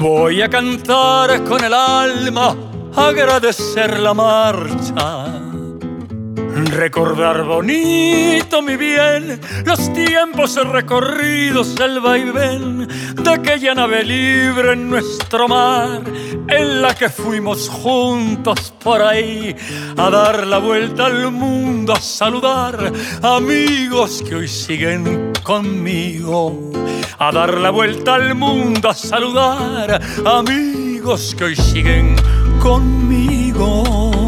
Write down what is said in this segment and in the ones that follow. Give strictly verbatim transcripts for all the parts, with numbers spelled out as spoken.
Voy a cantar con el alma, agradecer la marcha, recordar bonito mi bien, los tiempos recorridos, el vaivén de aquella nave libre en nuestro mar, en la que fuimos juntos por ahí a dar la vuelta al mundo, a saludar amigos que hoy siguen conmigo. A dar la vuelta al mundo, a saludar amigos que hoy siguen conmigo.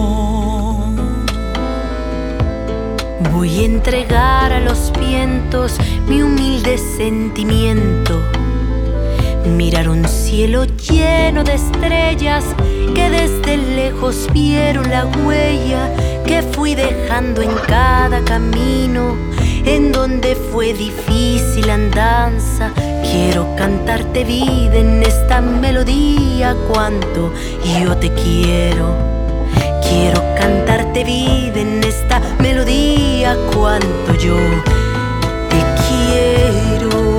Voy a entregar a los vientos mi humilde sentimiento. Mirar un cielo lleno de estrellas que desde lejos vieron la huella que fui dejando en cada camino, en donde fue difícil andanza. Quiero cantarte vida en esta melodía, cuánto yo te quiero. Quiero cantarte vida en esta melodía, cuánto yo te quiero.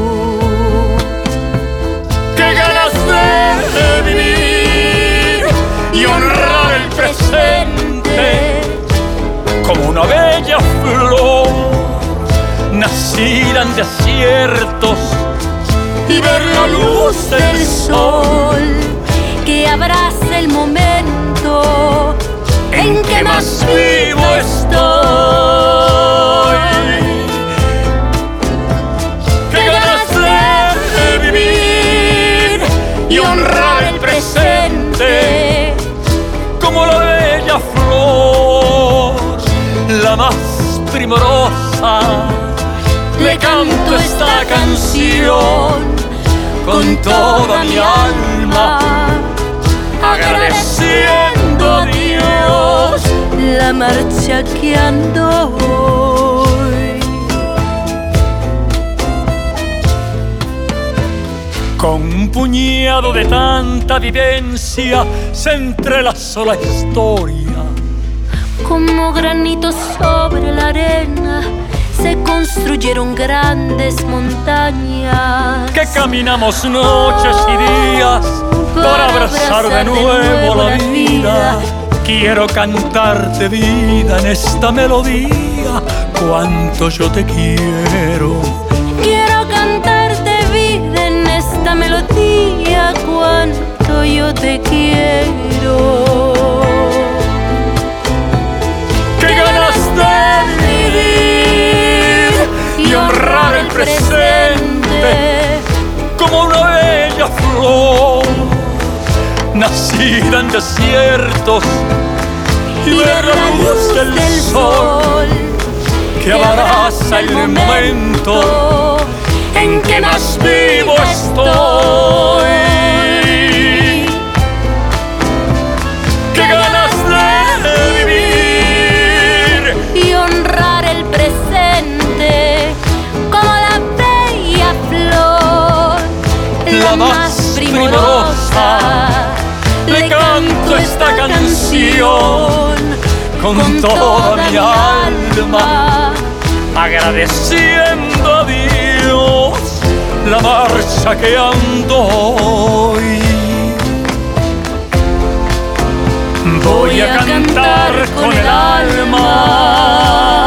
¡Qué ganas de vivir y honrar el presente! Como una bella flor nacida en desiertos y ver la luz del sol que abraza el momento en que más vivo estoy. ¡Qué ganas de vivir y honrar el presente! Como la bella flor, la más primorosa, le canto esta canción con toda mi alma, agradeciendo a Dios la marcha que ando hoy. Con un puñado de tanta vivencia se entrelazó la historia. Como granitos sobre la arena se construyeron grandes montañas Que caminamos noches y días para abrazar de nuevo la vida. Quiero cantarte vida en esta melodía, cuánto yo te quiero. Quiero cantarte vida en esta melodía, cuánto yo te quiero. ¡Qué ganas de vivir y honrar el presente! Como una bella flor nacida en desiertos y ver la luz del sol que abraza el momento en que más vivo estoy. ¡Qué ganas de vivir y honrar el presente! Como la bella flor, la más primorosa, le canto esta canción con toda mi alma, agradeciendo a Dios la marcha que ando hoy. Voy a cantar con el alma